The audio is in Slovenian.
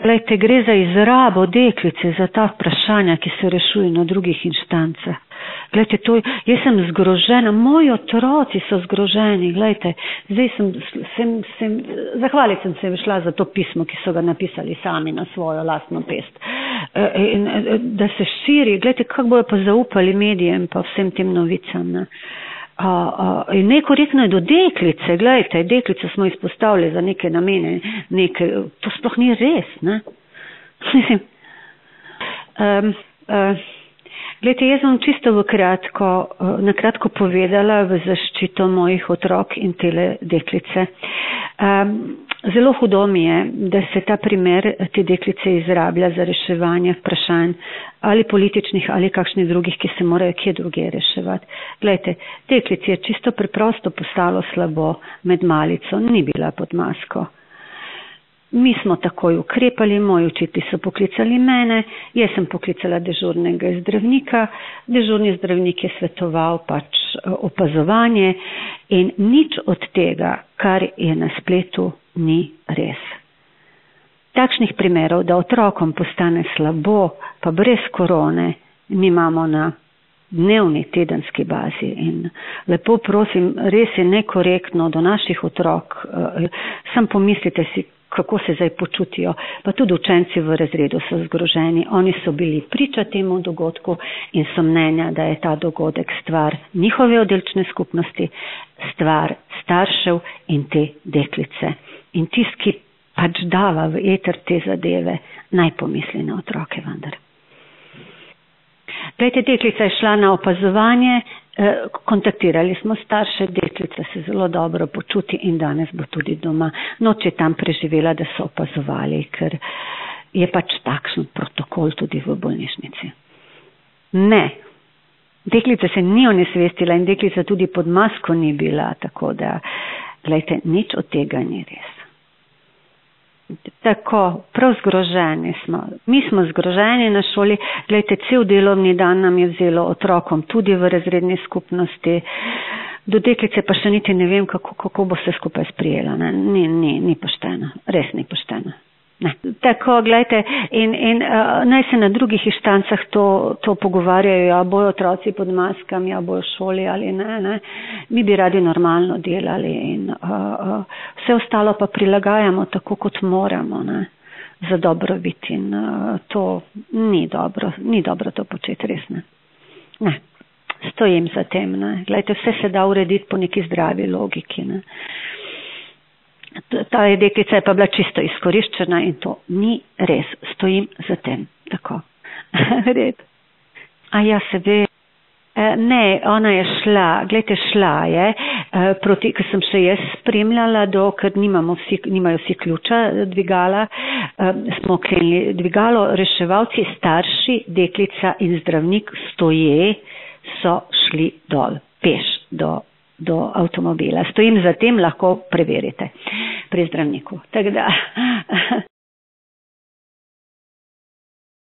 Glejte, gre za izrabo deklice, za ta vprašanja, ki se rešujejo na drugih inštancah. Glejte, jaz sem zgrožena, moji otroci so zgroženi, glejte, zdaj zahvaliti sem se šla za to pismo, ki so ga napisali sami na svojo lastno pest. In da se širi, glejte, kako bojo pa zaupali medijem pa vsem tem novicam, ne. In nekorektno je do deklice, glejte, deklice smo izpostavili za neke namene, to sploh ni res, ne. Mislim, glejte, jaz bom čisto na kratko povedala v zaščito mojih otrok in tele deklice. Zelo hudo mi je, da se ta primer te deklice izrablja za reševanje vprašanj ali političnih ali kakšnih drugih, ki se morajo kje druge reševati. Glejte, deklici je čisto preprosto postalo slabo med malico, ni bila pod masko. Mi smo takoj ukrepali, moji učitelji so poklicali mene, jaz sem poklicala dežurnega zdravnika, dežurni zdravnik je svetoval pač opazovanje in nič od tega, kar je na spletu, ni res. Takšnih primerov, da otrokom postane slabo, pa brez korone, mi imamo na dnevni, tedenski bazi in lepo prosim, res je nekorektno do naših otrok, sam pomislite si, kako se zdaj počutijo, pa tudi učenci v razredu so zgroženi. Oni so bili priča temu dogodku in so mnenja, da je ta dogodek stvar njihove oddelčne skupnosti, stvar staršev in te deklice. In tisti, ki pač dava v eter te zadeve, naj pomisli na otroke vendar. Glejte, deklica je šla na opazovanje, kontaktirali smo starše, deklica se zelo dobro počuti in danes bo tudi doma. Noč je tam preživela, da so opazovali, ker je pač takšen protokol tudi v bolnišnici. Ne, deklica se ni onesvestila in deklica tudi pod masko ni bila, tako da, glejte, nič od tega ni res. Tako, prav zgroženi smo. Mi smo zgroženi na šoli. Glejte, cel delovni dan nam je vzelo otrokom, tudi v razredni skupnosti. Do deklice pa še niti ne vem, kako bo se skupaj sprijela. Ni pošteno. Res ni pošteno. Ne. Tako, glejte, in naj se na drugih inštancah to pogovarjajo, a bojo otroci pod maskami, a bojo v šoli ali ne. Mi bi radi normalno delali in vse ostalo pa prilagajamo tako, kot moramo, ne, za dobrobit in to ni dobro to početi, res ne. Ne, stojim za tem, ne. Glejte, vse se da urediti po neki zdravi logiki, ne. Ta deklica je pa bila čisto izkoriščena in to ni res. Stojim za tem. Tako. Red. A ja, se ve. Ne, ona je šla. Glejte, šla je. Ker sem še jaz spremljala, ker nimajo vsi ključa dvigala. Smo klenili dvigalo, reševalci, starši, deklica in zdravnik stoje so šli dol, peš do avtomobila. Stojim za tem, lahko preverite pri zdravniku. Tako da